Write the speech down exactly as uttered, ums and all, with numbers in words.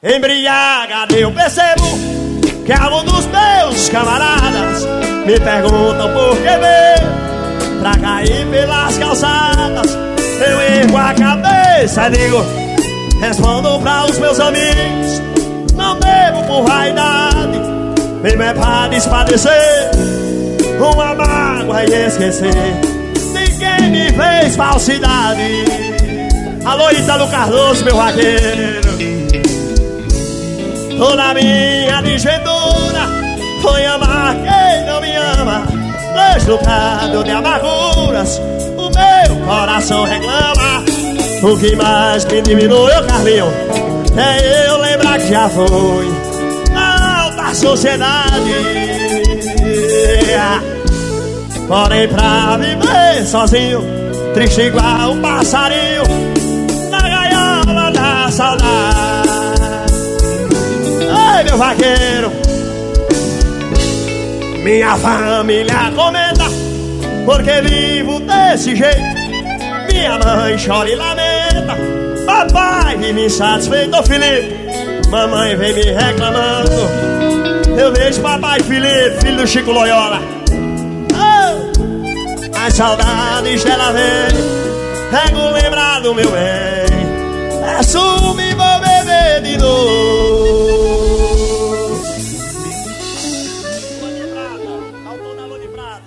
Embriagado eu percebo que alguns dos meus camaradas me perguntam por que veio pra cair pelas calçadas. Eu ergo a cabeça e digo, respondo pra os meus amigos, não bebo por vaidade, mesmo é pra despadecer uma mágoa e esquecer de quem me fez falsidade. Alô, Ítalo Cardoso, meu vaqueiro. Toda minha desventura foi amar quem não me ama. Deslocado de amarguras, o meu coração reclama. O que mais me diminui, ô Carlinho, é eu lembrar que já fui na alta sociedade. Porém pra viver sozinho, triste igual um passarinho na gaiola da saudade. Ai, meu vaqueiro, minha família comenta porque vivo desse jeito. Minha mãe chora e lamenta, papai vive insatisfeito. Ô Felipe, mamãe vem me reclamando. Eu vejo papai Felipe, filho do Chico Loyola. Oh, as saudades dela vem, pego lembrar do meu bem. É sumo e vou beber de novo.